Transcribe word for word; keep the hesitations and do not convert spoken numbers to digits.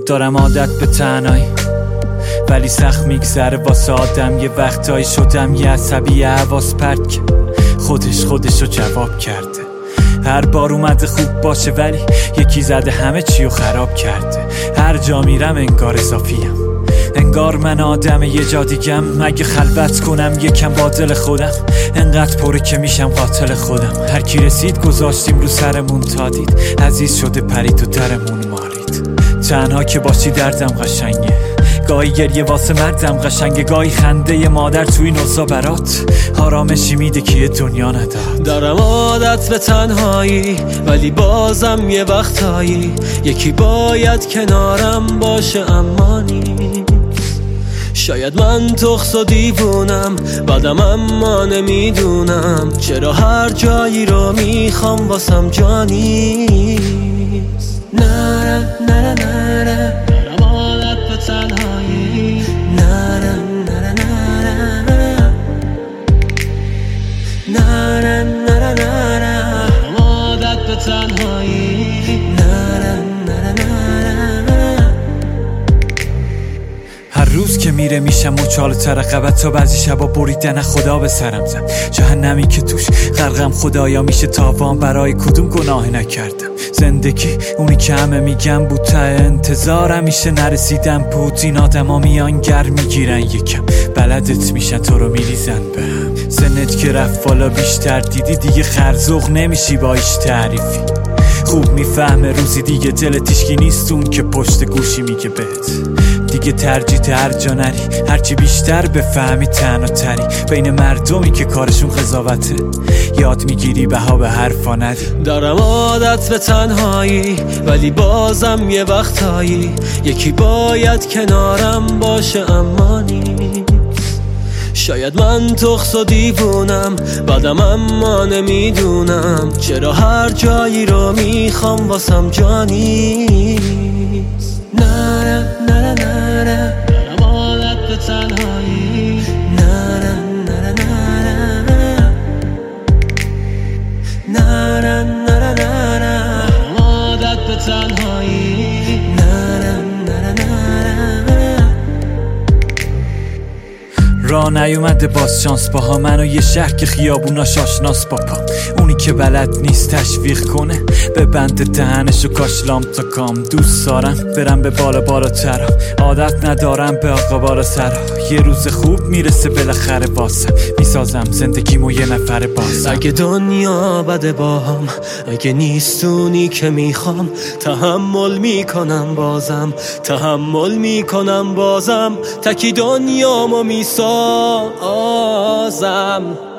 دارم عادت به تنهایی، ولی سخت میگذره واسه آدم. یه وقتایی شدم یه عصبی حواس پرت که خودش خودشو جواب کرده. هر بار اومده خوب باشه ولی یکی زده همه چیو خراب کرده. هر جا میرم انگار اضافیم، انگار من آدم یه جا دیگم. مگه خلوت کنم یکم با دل خودم؟ انقدر پره که میشم قاتل خودم. هر کی رسید گذاشتیم رو سرمون تا دید عزیز شده پرید و درمون مالید. تنها که باشی دردم قشنگه، گاهی گریه واسه مردم قشنگه، گاهی خنده مادر توی نوزا برات آرامشی میده که یه دنیا نداد. دارم عادت به تنهایی، ولی بازم یه وقتایی یکی باید کنارم باشه. اما نیست، شاید من تخص و دیوونم بعدم، اما نمیدونم چرا هر جایی رو میخوام واسم جانیست. نره نره نره دارم عادت به تنهایی، نره نره نره نره نره نره دارم عادت به تنهایی، نره نره نره. هر روز که میره میشم مچاله تر رقبت، تا بعضی شبا بریدن خدا به سرم زد. جهنمی که توش غرقم خدایا میشه تاوان برای کدوم گناه نکردم. زندگی اونی که همه میگم بود، تا انتظارم میشه نرسیدم بود. این آدم ها میان گر میگیرن یکم، بلدت میشن تو رو میریزن به هم. سنت که رفت بالا بیشتر دیدی دیگه خرزوق نمیشی با ایش تعریفی. خوب میفهمه روزی دیگه دل تیشکی نیست اون که پشت گوشی میگه بهت دیگه ترجیح هر جا نری. هرچی بیشتر بفهمی تنها تری بین مردمی که کارشون قضاوته، یاد میگیری بها به حرفا ندی. دارم عادت به تنهایی، ولی بازم یه وقتایی یکی باید کنارم باشه. اما نیست، شاید من تخص و دیوونم بعدم، اما نمیدونم چرا هر جایی رو میخوام واسم جانیست. نره نره نره دارم عادت به تنهایی، نره نره نره نره نره نره دارم عادت به تنهایی، نره نره نره. راه نیومده باز شانس باها منو یه شهر که خیابوناش آشناس با پام. اونی که بلد نیست تشویق کنه به بند دهنشو کاش لام تا کام. دوست دارم برم به بالا بالاتر، عادت ندارم به آقا بالا سر. یه روز خوب میرسه بالاخره واسم، میسازم زندگیمو یه نفر بازم. اگه دنیا بده باهم، اگه نیستونی که میخوام، تحمل میکنم بازم، تحمل میکنم بازم. تکی دنیامو میسازم.